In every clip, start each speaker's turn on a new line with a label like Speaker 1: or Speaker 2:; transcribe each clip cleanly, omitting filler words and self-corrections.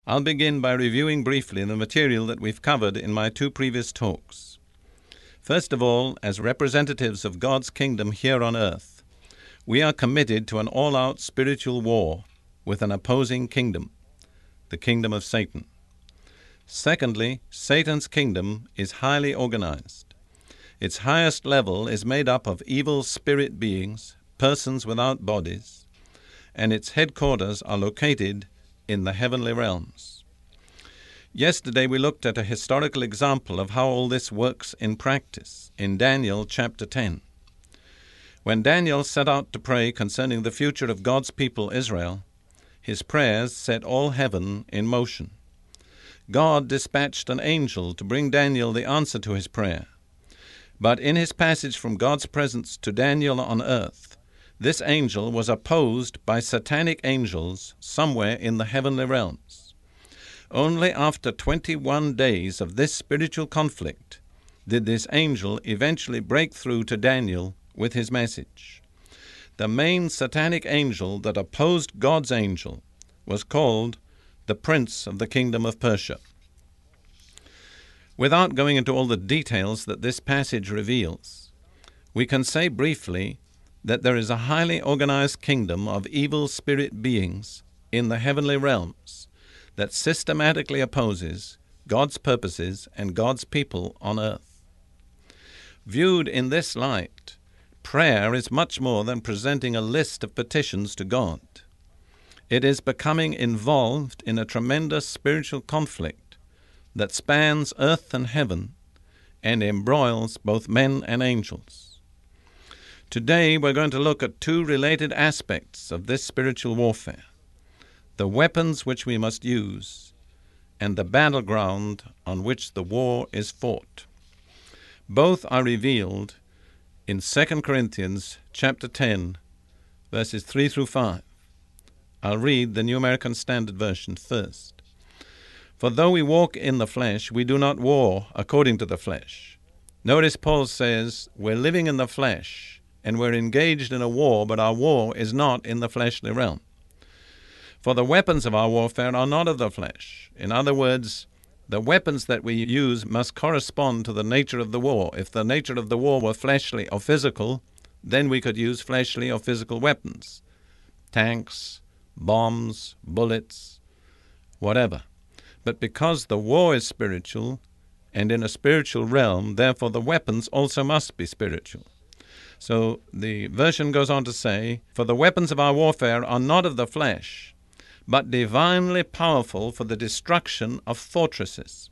Speaker 1: I'll begin by reviewing briefly the material that we've covered in my two previous talks. First of all, as representatives of God's kingdom here on earth, we are committed to an all-out spiritual war with an opposing kingdom, the kingdom of Satan. Secondly, Satan's kingdom is highly organized. Its highest level is made up of evil spirit beings, persons without bodies, and its headquarters are located in the heavenly realms. Yesterday we looked at a historical example of how all this works in practice in Daniel chapter 10. When Daniel set out to pray concerning the future of God's people Israel, his prayers set all heaven in motion. God dispatched an angel to bring Daniel the answer to his prayer. But in his passage from God's presence to Daniel on earth, this angel was opposed by satanic angels somewhere in the heavenly realms. Only after 21 days of this spiritual conflict did this angel eventually break through to Daniel with his message. The main satanic angel that opposed God's angel was called the Prince of the Kingdom of Persia. Without going into all the details that this passage reveals, we can say briefly that there is a highly organized kingdom of evil spirit beings in the heavenly realms that systematically opposes God's purposes and God's people on earth. Viewed in this light, prayer is much more than presenting a list of petitions to God. It is becoming involved in a tremendous spiritual conflict that spans earth and heaven and embroils both men and angels. Today we're going to look at two related aspects of this spiritual warfare: the weapons which we must use and the battleground on which the war is fought. Both are revealed in 2 Corinthians chapter 10, verses 3 through 5. I'll read the New American Standard Version first. For though we walk in the flesh, we do not war according to the flesh. Notice Paul says we're living in the flesh and we're engaged in a war, but our war is not in the fleshly realm. For the weapons of our warfare are not of the flesh. In other words, the weapons that we use must correspond to the nature of the war. If the nature of the war were fleshly or physical, then we could use fleshly or physical weapons. Tanks, bombs, bullets, whatever. But because the war is spiritual and in a spiritual realm, therefore the weapons also must be spiritual. So the version goes on to say, for the weapons of our warfare are not of the flesh, but divinely powerful for the destruction of fortresses.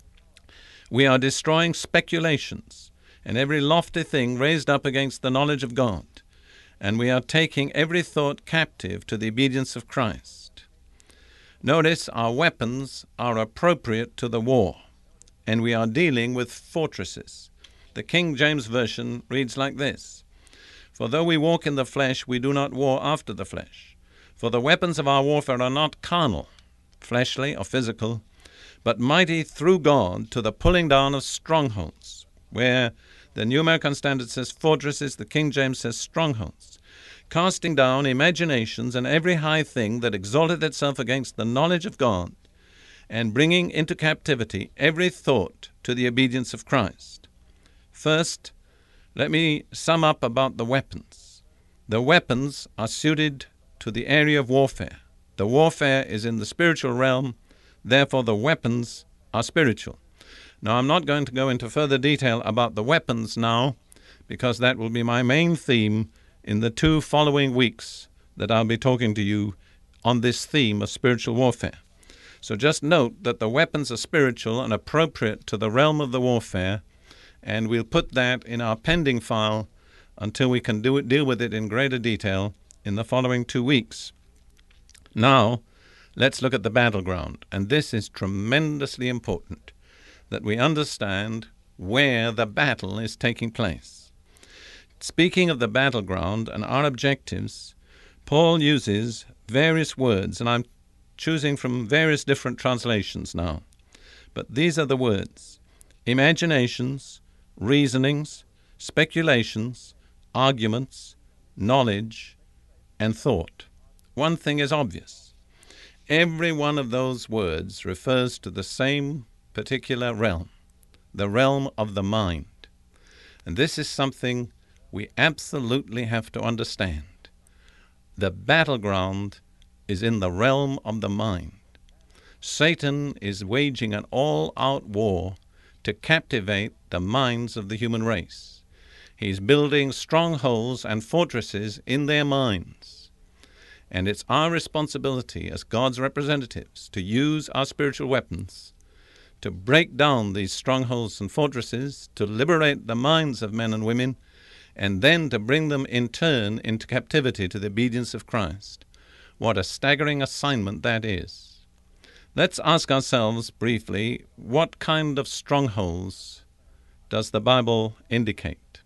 Speaker 1: We are destroying speculations and every lofty thing raised up against the knowledge of God, and we are taking every thought captive to the obedience of Christ. Notice our weapons are appropriate to the war, and we are dealing with fortresses. The King James Version reads like this: For though we walk in the flesh, we do not war after the flesh. For the weapons of our warfare are not carnal, fleshly or physical, but mighty through God to the pulling down of strongholds, where the New American Standard says fortresses, the King James says strongholds, casting down imaginations and every high thing that exalted itself against the knowledge of God, and bringing into captivity every thought to the obedience of Christ. First, let me sum up about the weapons. The weapons are suited to the area of warfare. The warfare is in the spiritual realm, therefore the weapons are spiritual. Now, I'm not going to go into further detail about the weapons now, because that will be my main theme in the 2 following weeks that I'll be talking to you on this theme of spiritual warfare. So just note that the weapons are spiritual and appropriate to the realm of the warfare, and we'll put that in our pending file until we can deal with it in greater detail in the following 2 weeks. Now, let's look at the battleground, and this is tremendously important, that we understand where the battle is taking place. Speaking of the battleground and our objectives, Paul uses various words, and I'm choosing from various different translations now. But these are the words: imaginations, reasonings, speculations, arguments, knowledge, and thought. One thing is obvious. Every one of those words refers to the same particular realm, the realm of the mind. And this is something we absolutely have to understand. The battleground is in the realm of the mind. Satan is waging an all-out war to captivate the minds of the human race. He's building strongholds and fortresses in their minds. And it's our responsibility as God's representatives to use our spiritual weapons to break down these strongholds and fortresses, to liberate the minds of men and women, and then to bring them in turn into captivity to the obedience of Christ. What a staggering assignment that is. Let's ask ourselves briefly, what kind of strongholds does the Bible indicate?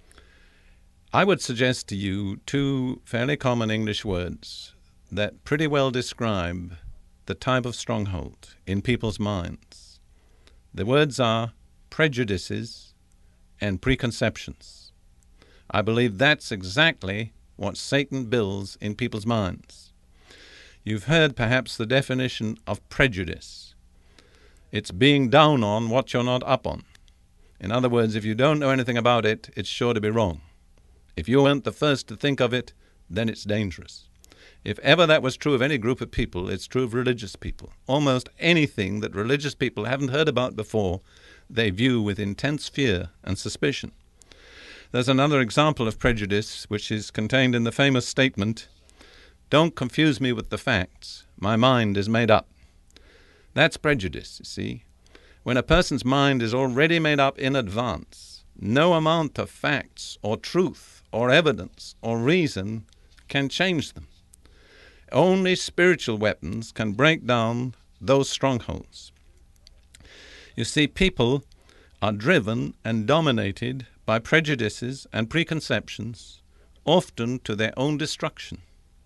Speaker 1: I would suggest to you two fairly common English words that pretty well describe the type of stronghold in people's minds. The words are prejudices and preconceptions. I believe that's exactly what Satan builds in people's minds. You've heard perhaps the definition of prejudice. It's being down on what you're not up on. In other words, if you don't know anything about it, it's sure to be wrong. If you weren't the first to think of it, then it's dangerous. If ever that was true of any group of people, it's true of religious people. Almost anything that religious people haven't heard about before, they view with intense fear and suspicion. There's another example of prejudice which is contained in the famous statement, "Don't confuse me with the facts. My mind is made up." That's prejudice, you see. When a person's mind is already made up in advance, no amount of facts or truth or evidence or reason can change them. Only spiritual weapons can break down those strongholds. You see, people are driven and dominated by prejudices and preconceptions, often to their own destruction.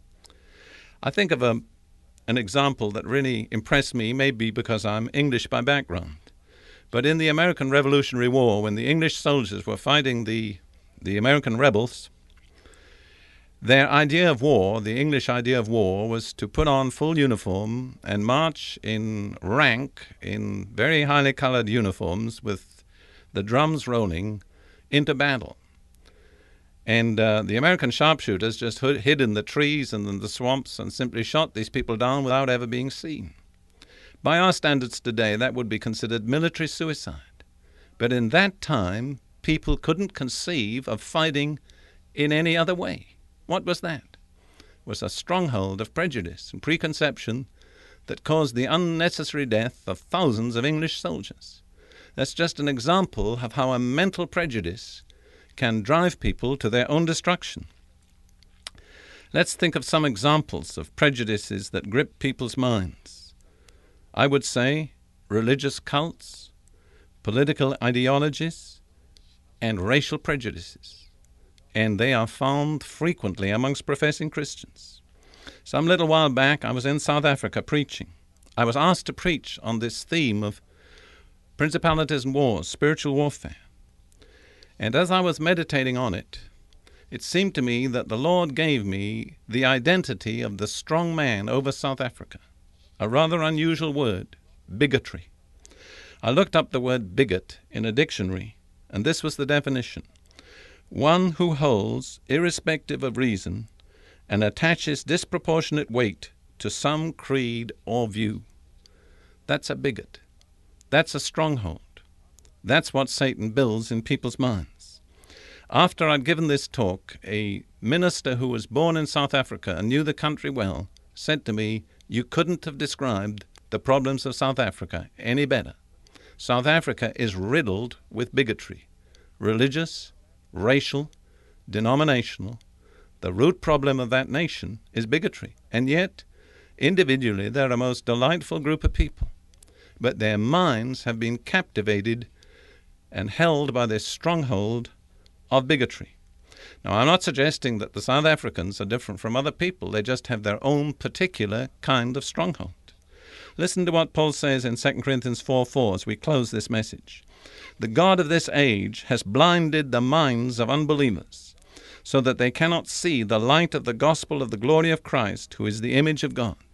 Speaker 1: I think of an example that really impressed me, maybe because I'm English by background. But in the American Revolutionary War, when the English soldiers were fighting the American rebels, their idea of war, the English idea of war, was to put on full uniform and march in rank in very highly colored uniforms with the drums rolling into battle. And the American sharpshooters just hid in the trees and in the swamps and simply shot these people down without ever being seen. By our standards today, that would be considered military suicide. But in that time, people couldn't conceive of fighting in any other way. What was that? It was a stronghold of prejudice and preconception that caused the unnecessary death of thousands of English soldiers. That's just an example of how a mental prejudice can drive people to their own destruction. Let's think of some examples of prejudices that grip people's minds. I would say religious cults, political ideologies, and racial prejudices. And they are found frequently amongst professing Christians. Some little while back, I was in South Africa preaching. I was asked to preach on this theme of principalities and wars, spiritual warfare. And as I was meditating on it, it seemed to me that the Lord gave me the identity of the strong man over South Africa, a rather unusual word, bigotry. I looked up the word bigot in a dictionary, and this was the definition: one who holds, irrespective of reason, and attaches disproportionate weight to some creed or view. That's a bigot. That's a stronghold. That's what Satan builds in people's minds. After I'd given this talk, a minister who was born in South Africa and knew the country well said to me, "You couldn't have described the problems of South Africa any better. South Africa is riddled with bigotry, religious, racial, denominational. The root problem of that nation is bigotry. And yet, individually, they're a most delightful group of people. But their minds have been captivated and held by this stronghold of bigotry." Now, I'm not suggesting that the South Africans are different from other people. They just have their own particular kind of stronghold. Listen to what Paul says in 2 Corinthians 4:4 as we close this message. "The God of this age has blinded the minds of unbelievers, so that they cannot see the light of the gospel of the glory of Christ, who is the image of God."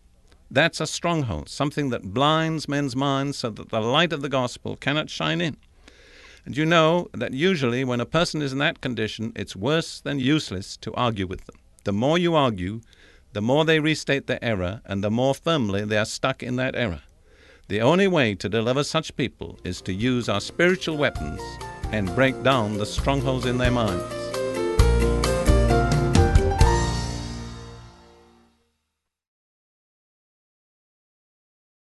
Speaker 1: That's a stronghold, something that blinds men's minds so that the light of the gospel cannot shine in. And you know that usually when a person is in that condition, it's worse than useless to argue with them. The more you argue, the more they restate their error, and the more firmly they are stuck in that error. The only way to deliver such people is to use our spiritual weapons and break down the strongholds in their minds.